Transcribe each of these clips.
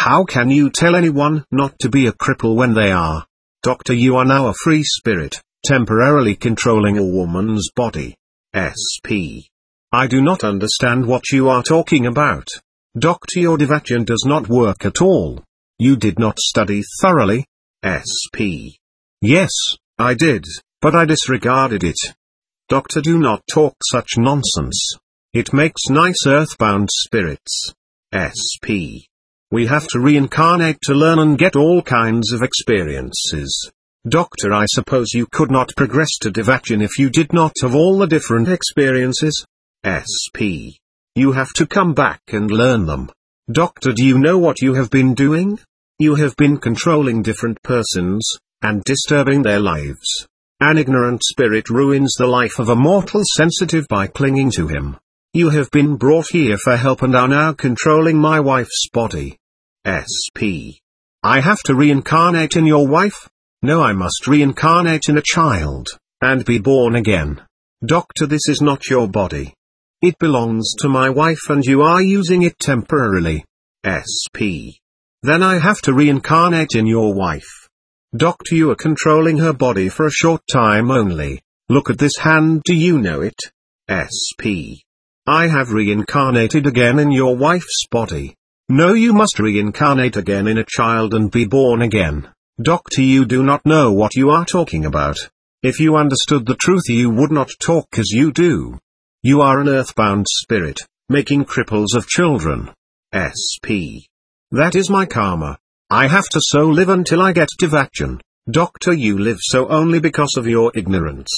How can you tell anyone not to be a cripple when they are? Doctor, you are now a free spirit, temporarily controlling a woman's body. SP. I do not understand what you are talking about. Doctor, your Devachan does not work at all. You did not study thoroughly. SP. Yes, I did, but I disregarded it. Doctor, do not talk such nonsense. It makes nice earthbound spirits. SP. We have to reincarnate to learn and get all kinds of experiences. Doctor, I suppose you could not progress to Devachan if you did not have all the different experiences? SP. You have to come back and learn them. Doctor, do you know what you have been doing? You have been controlling different persons, and disturbing their lives. An ignorant spirit ruins the life of a mortal sensitive by clinging to him. You have been brought here for help and are now controlling my wife's body. SP. I have to reincarnate in your wife? No, I must reincarnate in a child, and be born again. Doctor, this is not your body. It belongs to my wife and you are using it temporarily. SP. Then I have to reincarnate in your wife. Doctor, you are controlling her body for a short time only. Look at this hand, do you know it? SP. I have reincarnated again in your wife's body. No, you must reincarnate again in a child and be born again. Doctor, you do not know what you are talking about. If you understood the truth you would not talk as you do. You are an earthbound spirit, making cripples of children. SP. That is my karma. I have to so live until I get Devachan. Doctor, you live so only because of your ignorance.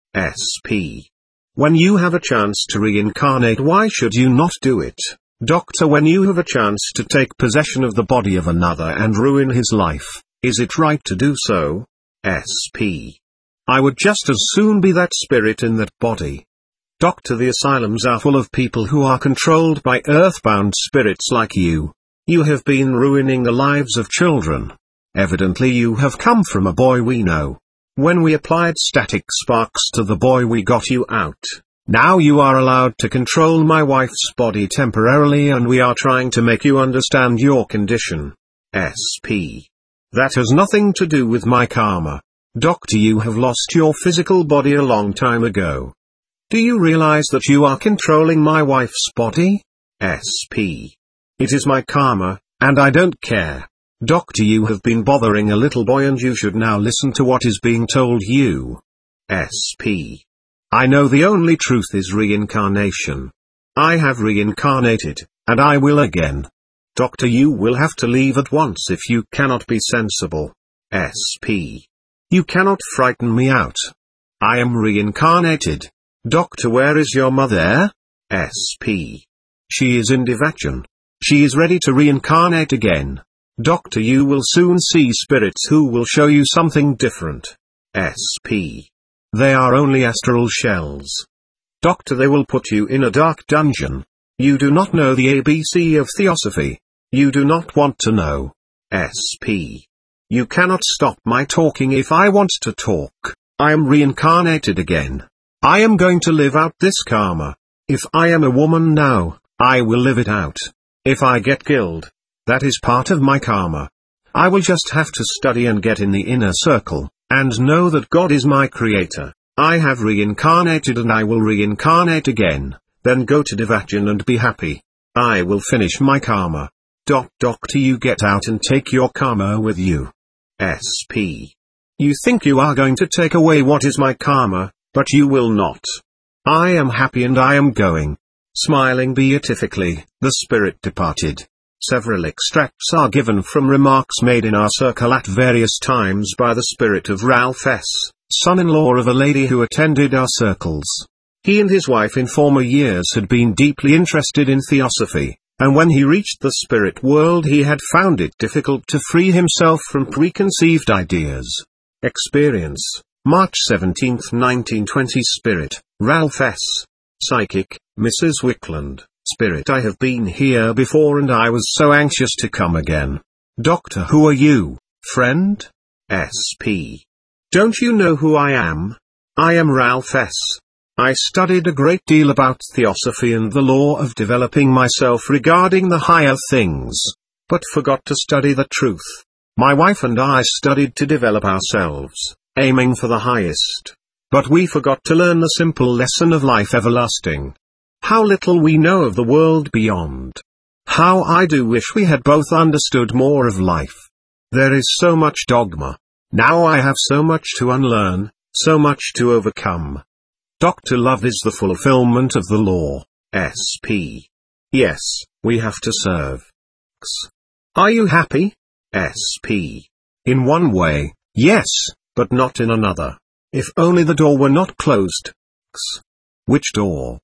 SP. When you have a chance to reincarnate, why should you not do it? Doctor, when you have a chance to take possession of the body of another and ruin his life, is it right to do so? SP. I would just as soon be that spirit in that body. Doctor, the asylums are full of people who are controlled by earthbound spirits like you. You have been ruining the lives of children. Evidently you have come from a boy we know. When we applied static sparks to the boy we got you out. Now you are allowed to control my wife's body temporarily and we are trying to make you understand your condition. SP. That has nothing to do with my karma. Doctor, you have lost your physical body a long time ago. Do you realize that you are controlling my wife's body? SP. It is my karma, and I don't care. Doctor, you have been bothering a little boy and you should now listen to what is being told you. SP. I know the only truth is reincarnation. I have reincarnated, and I will again. Doctor, you will have to leave at once if you cannot be sensible. SP. You cannot frighten me out. I am reincarnated. Doctor, where is your mother? SP. She is in Devachan. She is ready to reincarnate again. Doctor, you will soon see spirits who will show you something different. SP. They are only astral shells. Doctor, they will put you in a dark dungeon. You do not know the ABC of theosophy. You do not want to know. SP. You cannot stop my talking if I want to talk. I am reincarnated again. I am going to live out this karma. If I am a woman now, I will live it out. If I get killed, that is part of my karma. I will just have to study and get in the inner circle, and know that God is my creator. I have reincarnated and I will reincarnate again, then go to Devachan and be happy. I will finish my karma. Doctor, you get out and take your karma with you. SP. You think you are going to take away what is my karma, but you will not. I am happy and I am going. Smiling beatifically, the spirit departed. Several extracts are given from remarks made in our circle at various times by the spirit of Ralph S., son-in-law of a lady who attended our circles. He and his wife in former years had been deeply interested in theosophy, and when he reached the spirit world he had found it difficult to free himself from preconceived ideas. Experience, March 17, 1920. Spirit, Ralph S. Psychic, Mrs. Wickland. Spirit, I have been here before and I was so anxious to come again. Doctor, who are you, friend? SP. Don't you know who I am? I am Ralph S. I studied a great deal about theosophy and the law of developing myself regarding the higher things. but forgot to study the truth. My wife and I studied to develop ourselves, aiming for the highest. But we forgot to learn the simple lesson of life everlasting. How little we know of the world beyond. How I do wish we had both understood more of life. There is so much dogma. Now I have so much to unlearn, so much to overcome. Dr. Love is the fulfillment of the law. SP. Yes, we have to serve. X. Are you happy? SP. In one way, yes, but not in another. If only the door were not closed. X. Which door?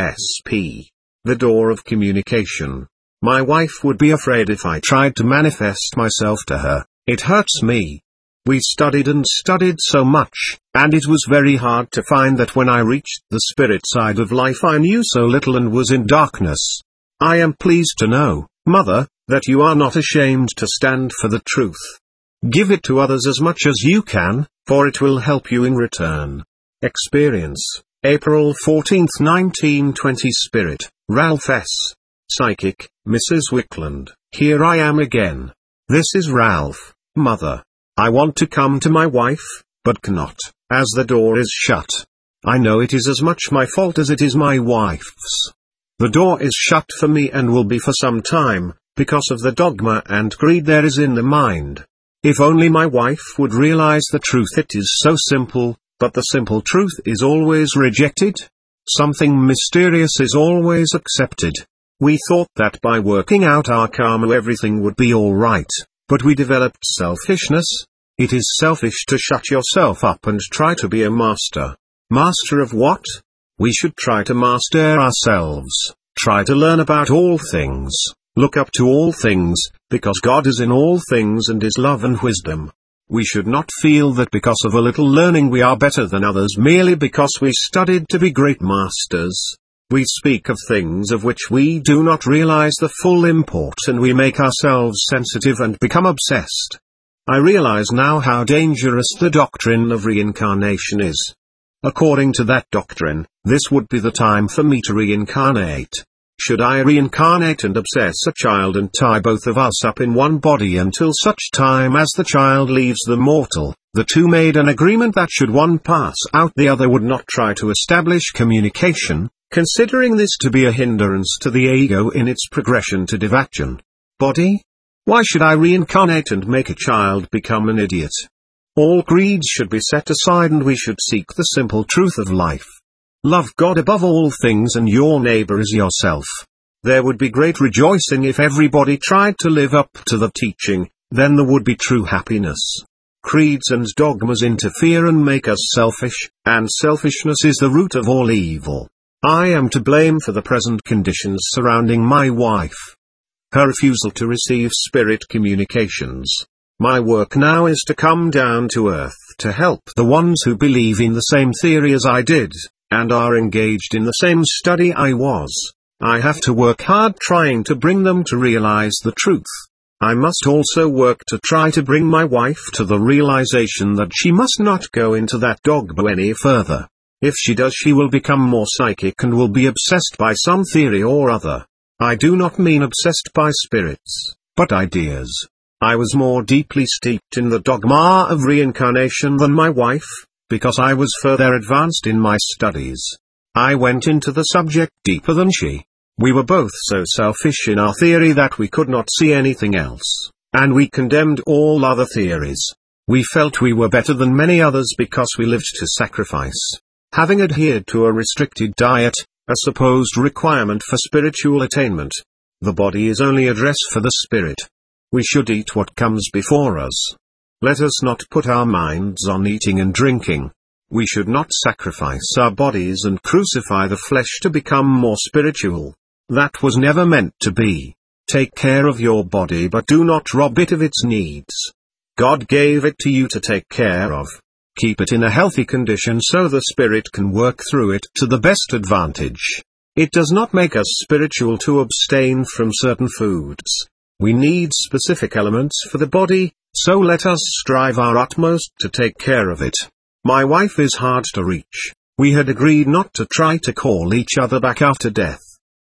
SP. The door of communication. My wife would be afraid if I tried to manifest myself to her. It hurts me. We studied and studied so much, and it was very hard to find that when I reached the spirit side of life I knew so little and was in darkness. I am pleased to know, Mother, that you are not ashamed to stand for the truth. Give it to others as much as you can, for it will help you in return. Experience, April 14, 1920. Spirit, Ralph S. Psychic, Mrs. Wickland. Here I am again. This is Ralph, Mother. I want to come to my wife, but cannot, as the door is shut. I know it is as much my fault as it is my wife's. The door is shut for me and will be for some time, because of the dogma and greed there is in the mind. If only my wife would realize the truth. It is so simple, but the simple truth is always rejected. Something mysterious is always accepted. We thought that by working out our karma everything would be alright, but we developed selfishness. It is selfish to shut yourself up and try to be a master. Master of what? We should try to master ourselves, try to learn about all things, look up to all things, because God is in all things and is love and wisdom. We should not feel that because of a little learning we are better than others merely because we studied to be great masters. We speak of things of which we do not realize the full import and we make ourselves sensitive and become obsessed. I realize now how dangerous the doctrine of reincarnation is. According to that doctrine, this would be the time for me to reincarnate. Should I reincarnate and obsess a child and tie both of us up in one body until such time as the child leaves the mortal? The two made an agreement that should one pass out the other would not try to establish communication, considering this to be a hindrance to the ego in its progression to divaction. Body? Why should I reincarnate and make a child become an idiot? All greed should be set aside and we should seek the simple truth of life. Love God above all things and your neighbor as yourself. There would be great rejoicing if everybody tried to live up to the teaching, then there would be true happiness. Creeds and dogmas interfere and make us selfish, and selfishness is the root of all evil. I am to blame for the present conditions surrounding my wife. Her refusal to receive spirit communications. My work now is to come down to earth to help the ones who believe in the same theory as I did, and are engaged in the same study I was. I have to work hard trying to bring them to realize the truth. I must also work to try to bring my wife to the realization that she must not go into that dogma any further. If she does, she will become more psychic and will be obsessed by some theory or other. I do not mean obsessed by spirits, but ideas. I was more deeply steeped in the dogma of reincarnation than my wife, because I was further advanced in my studies. I went into the subject deeper than she. We were both so selfish in our theory that we could not see anything else, and we condemned all other theories. We felt we were better than many others because we lived to sacrifice. Having adhered to a restricted diet, a supposed requirement for spiritual attainment. The body is only a dress for the spirit. We should eat what comes before us. Let us not put our minds on eating and drinking. We should not sacrifice our bodies and crucify the flesh to become more spiritual. That was never meant to be. Take care of your body but do not rob it of its needs. God gave it to you to take care of. Keep it in a healthy condition so the spirit can work through it to the best advantage. It does not make us spiritual to abstain from certain foods. We need specific elements for the body, so let us strive our utmost to take care of it. My wife is hard to reach. We had agreed not to try to call each other back after death.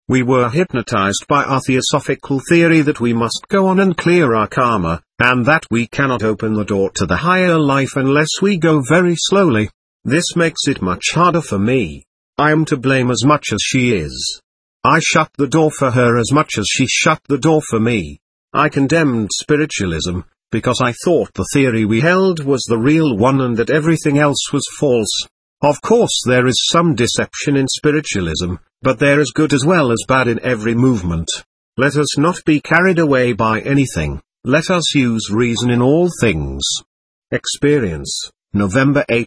We were hypnotized by our theosophical theory that we must go on and clear our karma, and that we cannot open the door to the higher life unless we go very slowly. This makes it much harder for me. I am to blame as much as she is. I shut the door for her as much as she shut the door for me. I condemned spiritualism, because I thought the theory we held was the real one and that everything else was false. Of course there is some deception in spiritualism, but there is good as well as bad in every movement. Let us not be carried away by anything, let us use reason in all things. Experience, November 8,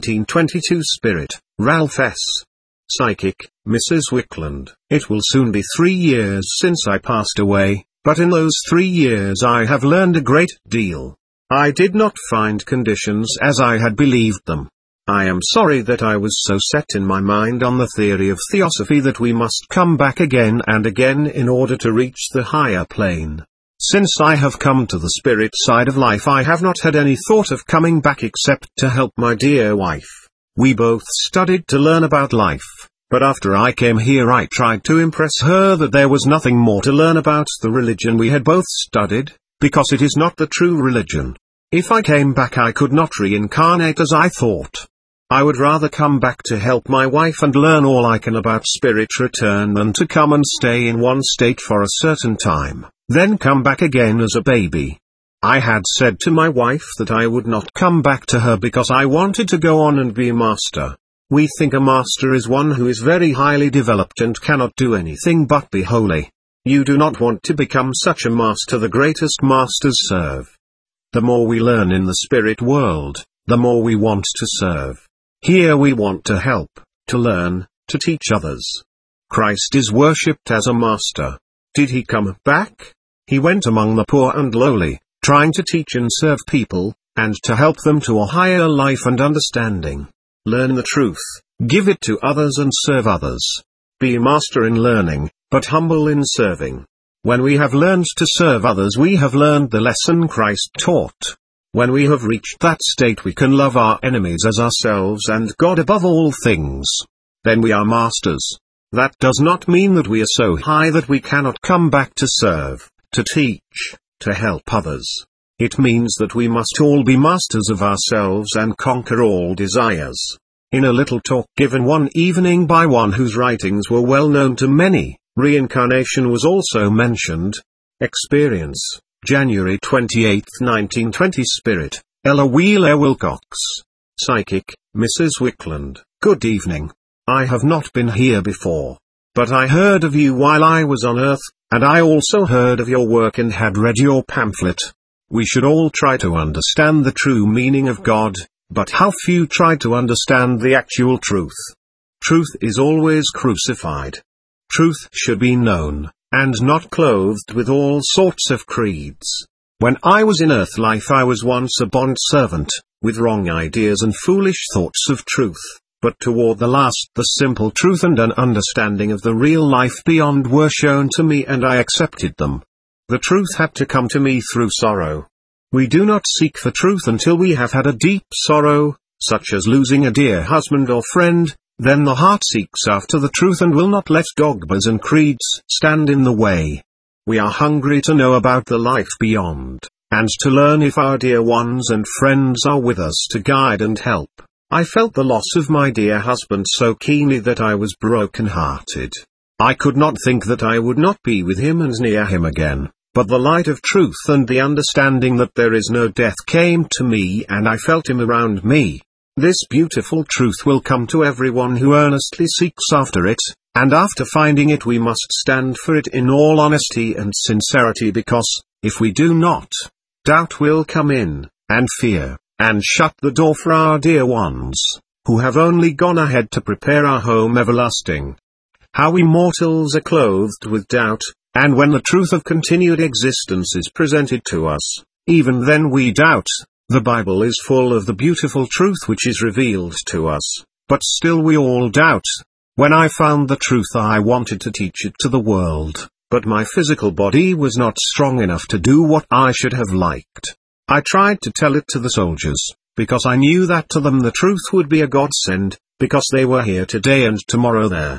1922. Spirit, Ralph S. Psychic, Mrs. Wickland. It will soon be 3 years since I passed away, but in those 3 years I have learned a great deal. I did not find conditions as I had believed them. I am sorry that I was so set in my mind on the theory of theosophy that we must come back again and again in order to reach the higher plane. Since I have come to the spirit side of life, I have not had any thought of coming back except to help my dear wife. We both studied to learn about life, but after I came here I tried to impress her that there was nothing more to learn about the religion we had both studied, because it is not the true religion. If I came back I could not reincarnate as I thought. I would rather come back to help my wife and learn all I can about spirit return than to come and stay in one state for a certain time, then come back again as a baby. I had said to my wife that I would not come back to her because I wanted to go on and be a master. We think a master is one who is very highly developed and cannot do anything but be holy. You do not want to become such a master. The greatest masters serve. The more we learn in the spirit world, the more we want to serve. Here we want to help, to learn, to teach others. Christ is worshipped as a master. Did he come back? He went among the poor and lowly, trying to teach and serve people, and to help them to a higher life and understanding. Learn the truth, give it to others and serve others. Be a master in learning, but humble in serving. When we have learned to serve others, we have learned the lesson Christ taught. When we have reached that state, we can love our enemies as ourselves and God above all things. Then we are masters. That does not mean that we are so high that we cannot come back to serve, to teach, to help others. It means that we must all be masters of ourselves and conquer all desires. In a little talk given one evening by one whose writings were well known to many, reincarnation was also mentioned. Experience, January 28, 1920. Spirit, Ella Wheeler Wilcox. Psychic, Mrs. Wickland. Good evening. I have not been here before, but I heard of you while I was on Earth, and I also heard of your work and had read your pamphlet. We should all try to understand the true meaning of God, but how few try to understand the actual truth. Truth is always crucified. Truth should be known, and not clothed with all sorts of creeds. When I was in earth life I was once a bond servant, with wrong ideas and foolish thoughts of truth, but toward the last the simple truth and an understanding of the real life beyond were shown to me and I accepted them. The truth had to come to me through sorrow. We do not seek for truth until we have had a deep sorrow, such as losing a dear husband or friend. Then the heart seeks after the truth and will not let dogmas and creeds stand in the way. We are hungry to know about the life beyond, and to learn if our dear ones and friends are with us to guide and help. I felt the loss of my dear husband so keenly that I was broken-hearted. I could not think that I would not be with him and near him again, but the light of truth and the understanding that there is no death came to me and I felt him around me. This beautiful truth will come to everyone who earnestly seeks after it, and after finding it we must stand for it in all honesty and sincerity, because, if we do not, doubt will come in, and fear, and shut the door for our dear ones, who have only gone ahead to prepare our home everlasting. How we mortals are clothed with doubt, and when the truth of continued existence is presented to us, even then we doubt. The Bible is full of the beautiful truth which is revealed to us, but still we all doubt. When I found the truth I wanted to teach it to the world, but my physical body was not strong enough to do what I should have liked. I tried to tell it to the soldiers, because I knew that to them the truth would be a godsend, because they were here today and tomorrow there.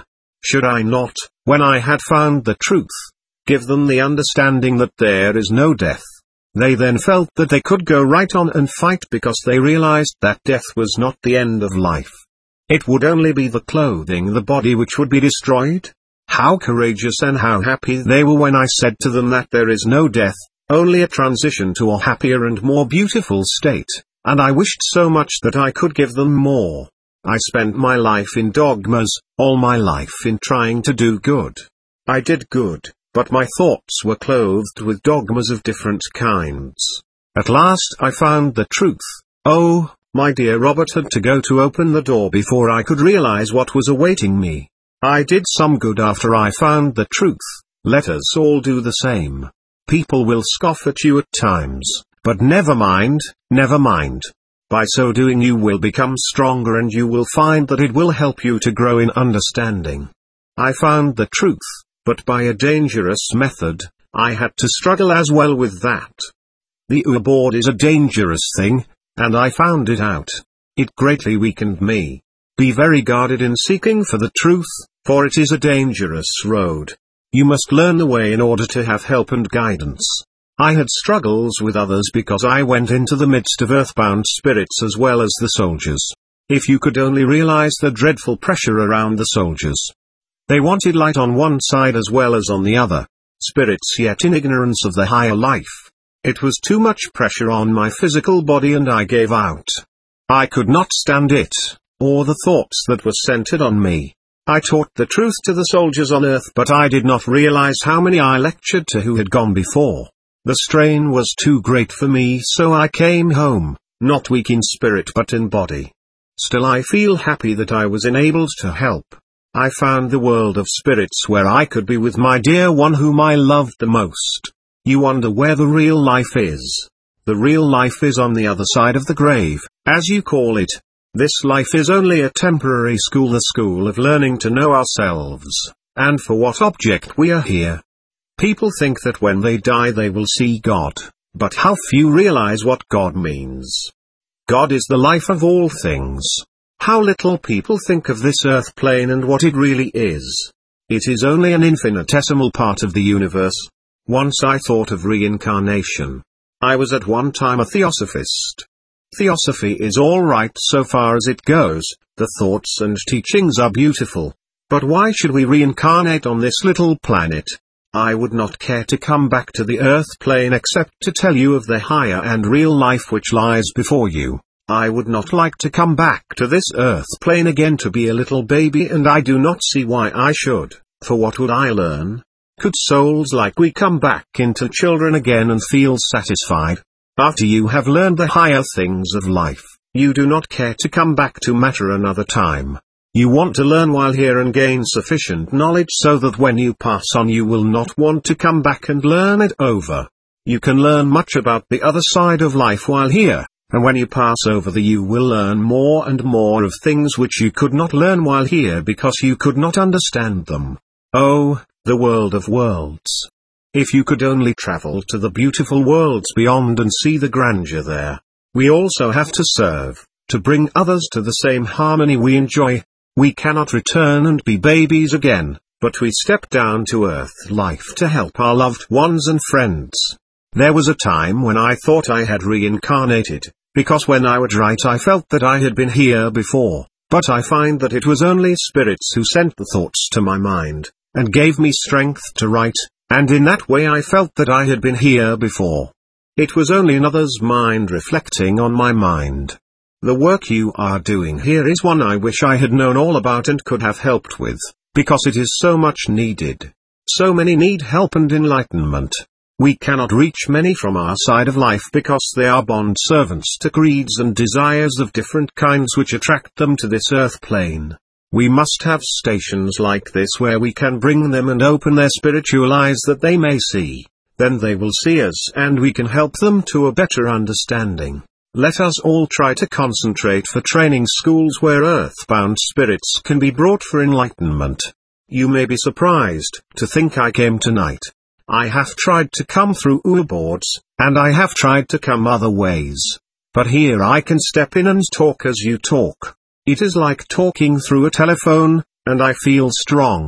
Should I not, when I had found the truth, give them the understanding that there is no death? They then felt that they could go right on and fight because they realized that death was not the end of life. It would only be the clothing, the body, which would be destroyed. How courageous and how happy they were when I said to them that there is no death, only a transition to a happier and more beautiful state, and I wished so much that I could give them more. I spent my life in dogmas, all my life in trying to do good. I did good, but my thoughts were clothed with dogmas of different kinds. At last I found the truth. Oh, my dear Robert had to go to open the door before I could realize what was awaiting me. I did some good after I found the truth. Let us all do the same. People will scoff at you at times, but never mind, never mind. By so doing you will become stronger and you will find that it will help you to grow in understanding. I found the truth, but by a dangerous method. I had to struggle as well with that. The board is a dangerous thing, and I found it out. It greatly weakened me. Be very guarded in seeking for the truth, for it is a dangerous road. You must learn the way in order to have help and guidance. I had struggles with others because I went into the midst of earthbound spirits as well as the soldiers. If you could only realize the dreadful pressure around the soldiers. They wanted light on one side as well as on the other. Spirits yet in ignorance of the higher life. It was too much pressure on my physical body and I gave out. I could not stand it, or the thoughts that were centered on me. I taught the truth to the soldiers on earth, but I did not realize how many I lectured to who had gone before. The strain was too great for me, so I came home, not weak in spirit but in body. Still I feel happy that I was enabled to help. I found the world of spirits where I could be with my dear one whom I loved the most. You wonder where the real life is. The real life is on the other side of the grave, as you call it. This life is only a temporary school, the school of learning to know ourselves, and for what object we are here. People think that when they die they will see God, but how few realize what God means. God is the life of all things. How little people think of this earth plane and what it really is. It is only an infinitesimal part of the universe. Once I thought of reincarnation. I was at one time a theosophist. Theosophy is all right so far as it goes, the thoughts and teachings are beautiful. But why should we reincarnate on this little planet? I would not care to come back to the earth plane except to tell you of the higher and real life which lies before you. I would not like to come back to this earth plane again to be a little baby, and I do not see why I should, for what would I learn? Could souls like we come back into children again and feel satisfied? After you have learned the higher things of life, you do not care to come back to matter another time. You want to learn while here and gain sufficient knowledge so that when you pass on you will not want to come back and learn it over. You can learn much about the other side of life while here, and when you pass over you will learn more and more of things which you could not learn while here because you could not understand them. Oh, the world of worlds. If you could only travel to the beautiful worlds beyond and see the grandeur there. We also have to serve, to bring others to the same harmony we enjoy. We cannot return and be babies again, but we step down to earth life to help our loved ones and friends. There was a time when I thought I had reincarnated, because when I would write I felt that I had been here before, but I find that it was only spirits who sent the thoughts to my mind, and gave me strength to write, and in that way I felt that I had been here before. It was only another's mind reflecting on my mind. The work you are doing here is one I wish I had known all about and could have helped with, because it is so much needed. So many need help and enlightenment. We cannot reach many from our side of life because they are bond servants to creeds and desires of different kinds which attract them to this earth plane. We must have stations like this where we can bring them and open their spiritual eyes that they may see. Then they will see us and we can help them to a better understanding. Let us all try to concentrate for training schools where earthbound spirits can be brought for enlightenment. You may be surprised to think I came tonight. I have tried to come through boards, and I have tried to come other ways. But here I can step in and talk as you talk. It is like talking through a telephone, and I feel strong.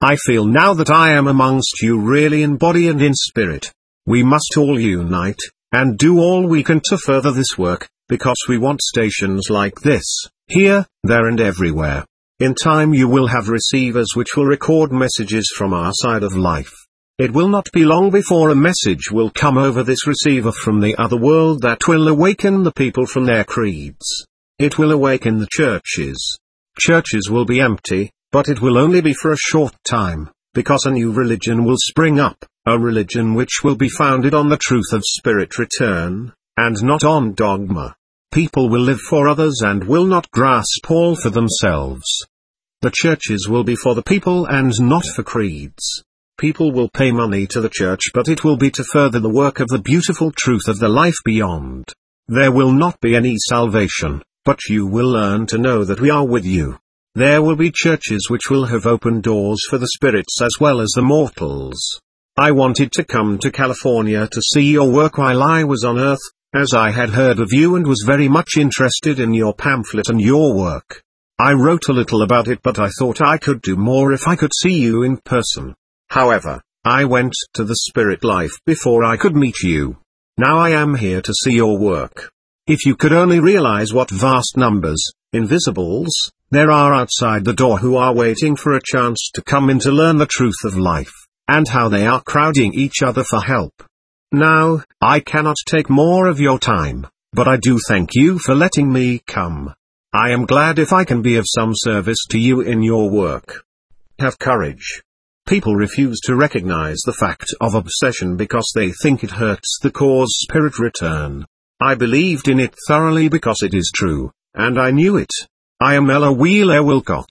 I feel now that I am amongst you really in body and in spirit. We must all unite, and do all we can to further this work, because we want stations like this, here, there and everywhere. In time you will have receivers which will record messages from our side of life. It will not be long before a message will come over this receiver from the other world that will awaken the people from their creeds. It will awaken the churches. Churches will be empty, but it will only be for a short time, because a new religion will spring up, a religion which will be founded on the truth of spirit return, and not on dogma. People will live for others and will not grasp all for themselves. The churches will be for the people and not for creeds. People will pay money to the church, but it will be to further the work of the beautiful truth of the life beyond. There will not be any salvation, but you will learn to know that we are with you. There will be churches which will have opened doors for the spirits as well as the mortals. I wanted to come to California to see your work while I was on Earth, as I had heard of you and was very much interested in your pamphlet and your work. I wrote a little about it, but I thought I could do more if I could see you in person. However, I went to the spirit life before I could meet you. Now I am here to see your work. If you could only realize what vast numbers, invisibles, there are outside the door who are waiting for a chance to come in to learn the truth of life, and how they are crowding each other for help. Now, I cannot take more of your time, but I do thank you for letting me come. I am glad if I can be of some service to you in your work. Have courage. People refuse to recognize the fact of obsession because they think it hurts the cause spirit return. I believed in it thoroughly because it is true, and I knew it. I am Ella Wheeler Wilcox.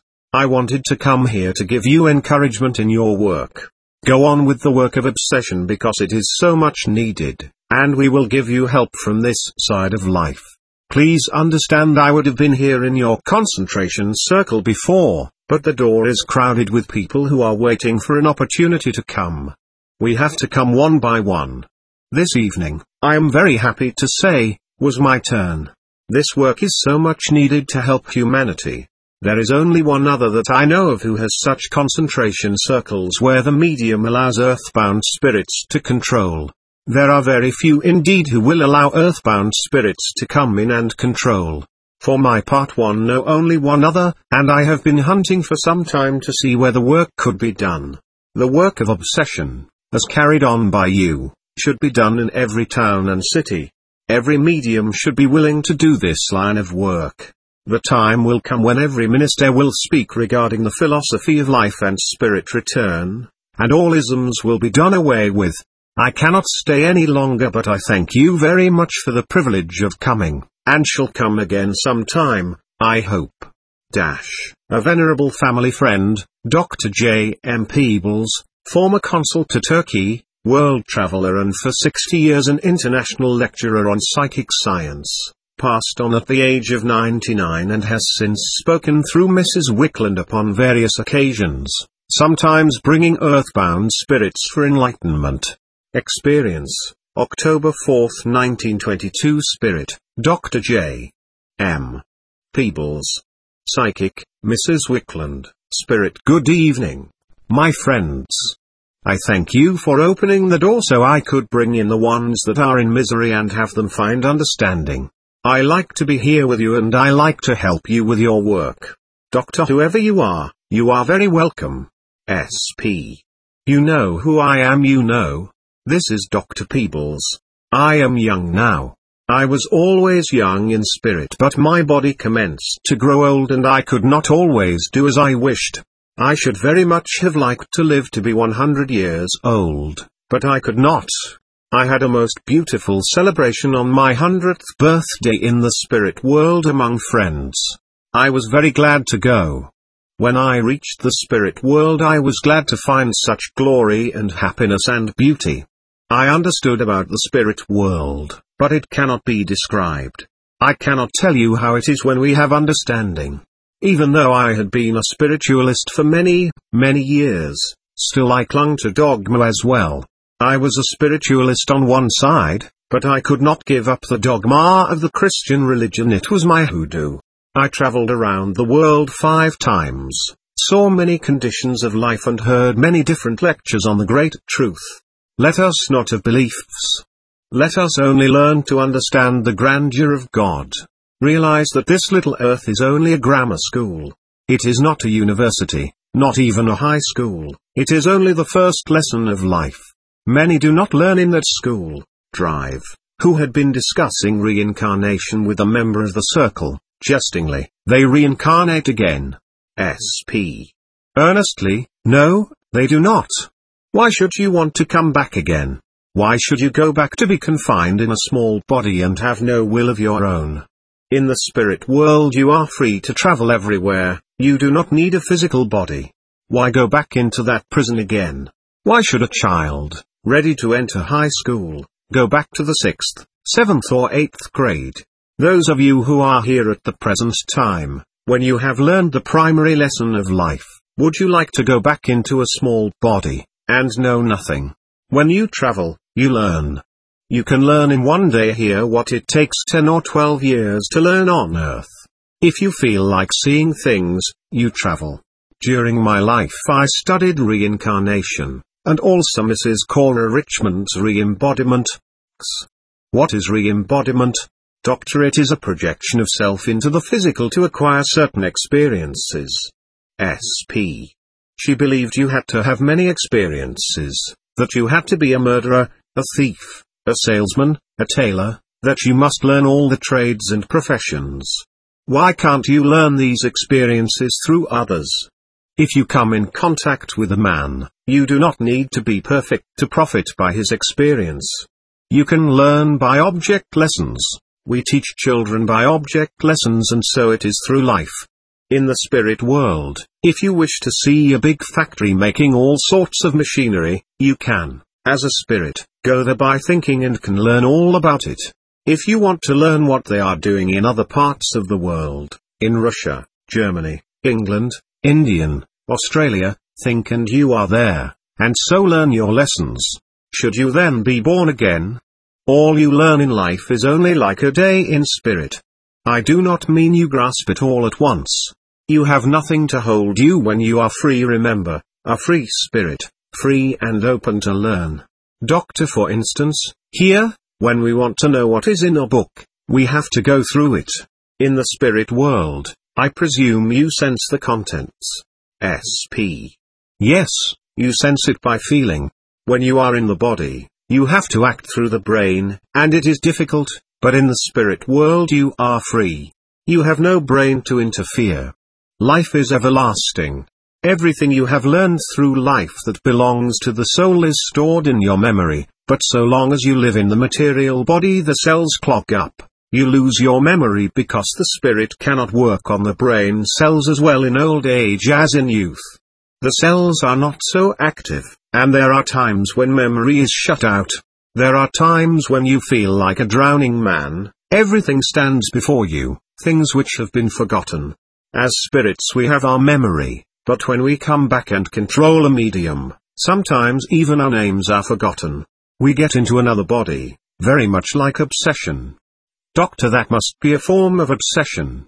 I wanted to come here to give you encouragement in your work. Go on with the work of obsession because it is so much needed, and we will give you help from this side of life. Please understand I would have been here in your concentration circle before, but the door is crowded with people who are waiting for an opportunity to come. We have to come one by one. This evening, I am very happy to say, was my turn. This work is so much needed to help humanity. There is only one other that I know of who has such concentration circles where the medium allows earthbound spirits to control. There are very few indeed who will allow earthbound spirits to come in and control. For my part know only one other, and I have been hunting for some time to see where the work could be done. The work of obsession, as carried on by you, should be done in every town and city. Every medium should be willing to do this line of work. The time will come when every minister will speak regarding the philosophy of life and spirit return, and all isms will be done away with. I cannot stay any longer, but I thank you very much for the privilege of coming, and shall come again sometime, I hope. A venerable family friend, Dr. J. M. Peebles, former consul to Turkey, world traveler and for 60 years an international lecturer on psychic science, passed on at the age of 99 and has since spoken through Mrs. Wickland upon various occasions, sometimes bringing earthbound spirits for enlightenment. Experience, October 4, 1922. Spirit, Dr. J. M. Peebles. Psychic, Mrs. Wickland. Spirit, good evening, my friends. I thank you for opening the door so I could bring in the ones that are in misery and have them find understanding. I like to be here with you and I like to help you with your work. Doctor, whoever you are very welcome. SP. You know who I am, you know. This is Dr. Peebles. I am young now. I was always young in spirit, but my body commenced to grow old and I could not always do as I wished. I should very much have liked to live to be 100 years old, but I could not. I had a most beautiful celebration on my 100th birthday in the spirit world among friends. I was very glad to go. When I reached the spirit world I was glad to find such glory and happiness and beauty. I understood about the spirit world, but it cannot be described. I cannot tell you how it is when we have understanding. Even though I had been a spiritualist for many, many years, still I clung to dogma as well. I was a spiritualist on one side, but I could not give up the dogma of the Christian religion. It was my hoodoo. I traveled around the world 5 times, saw many conditions of life and heard many different lectures on the great truth. Let us not have beliefs. Let us only learn to understand the grandeur of God. Realize that this little earth is only a grammar school. It is not a university, not even a high school. It is only the first lesson of life. Many do not learn in that school. Drive, who had been discussing reincarnation with a member of the circle, jestingly, they reincarnate again. SP. Earnestly, no, they do not. Why should you want to come back again? Why should you go back to be confined in a small body and have no will of your own? In the spirit world you are free to travel everywhere, you do not need a physical body. Why go back into that prison again? Why should a child, ready to enter high school, go back to the 6th, 7th or 8th grade? Those of you who are here at the present time, when you have learned the primary lesson of life, would you like to go back into a small body, and know nothing? When you travel, you learn. You can learn in one day here what it takes 10 or 12 years to learn on Earth. If you feel like seeing things, you travel. During my life I studied reincarnation, and also Mrs. Cora Richmond's re-embodiment. What is re-embodiment? Doctor, it is a projection of self into the physical to acquire certain experiences. SP. She believed you had to have many experiences, that you had to be a murderer, a thief, a salesman, a tailor, that you must learn all the trades and professions. Why can't you learn these experiences through others? If you come in contact with a man, you do not need to be perfect to profit by his experience. You can learn by object lessons. We teach children by object lessons, and so it is through life. In the spirit world, if you wish to see a big factory making all sorts of machinery, you can, as a spirit, go there by thinking and can learn all about it. If you want to learn what they are doing in other parts of the world, in Russia, Germany, England, India, Australia, think and you are there, and so learn your lessons. Should you then be born again? All you learn in life is only like a day in spirit. I do not mean you grasp it all at once. You have nothing to hold you when you are free, remember, a free spirit, free and open to learn. Doctor, for instance, here, when we want to know what is in a book, we have to go through it. In the spirit world, I presume you sense the contents. SP. Yes, you sense it by feeling. When you are in the body, you have to act through the brain, and it is difficult, but in the spirit world you are free. You have no brain to interfere. Life is everlasting. Everything you have learned through life that belongs to the soul is stored in your memory, but so long as you live in the material body the cells clog up. You lose your memory because the spirit cannot work on the brain cells as well in old age as in youth. The cells are not so active, and there are times when memory is shut out. There are times when you feel like a drowning man, everything stands before you, things which have been forgotten. As spirits we have our memory, but when we come back and control a medium, sometimes even our names are forgotten. We get into another body, very much like obsession. Doctor, that must be a form of obsession.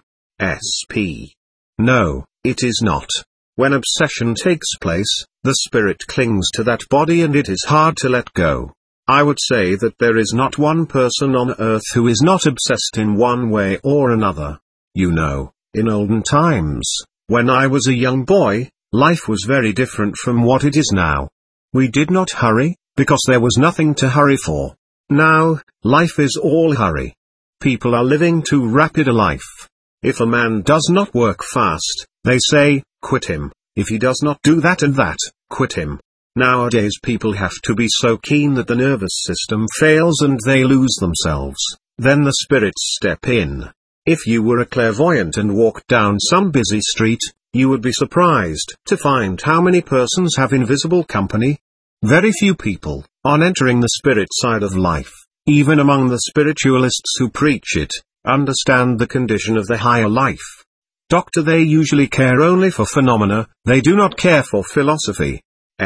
SP. No, it is not. When obsession takes place, the spirit clings to that body and it is hard to let go. I would say that there is not one person on earth who is not obsessed in one way or another. You know, in olden times, when I was a young boy, life was very different from what it is now. We did not hurry, because there was nothing to hurry for. Now, life is all hurry. People are living too rapid a life. If a man does not work fast, they say, quit him. If he does not do that and that, quit him. Nowadays people have to be so keen that the nervous system fails and they lose themselves. Then the spirits step in. If you were a clairvoyant and walked down some busy street, you would be surprised to find how many persons have invisible company. Very few people, on entering the spirit side of life, even among the spiritualists who preach it, understand the condition of the higher life. Doctor, they usually care only for phenomena, they do not care for philosophy.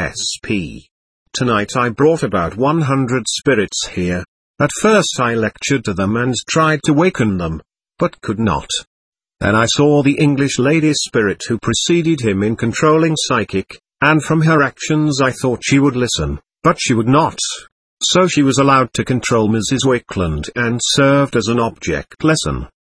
SP. Tonight I brought about 100 spirits here. At first I lectured to them and tried to waken them, but could not. Then I saw the English lady's spirit who preceded him in controlling Psychic, and from her actions I thought she would listen, but she would not. So she was allowed to control Mrs. Wickland and served as an object lesson.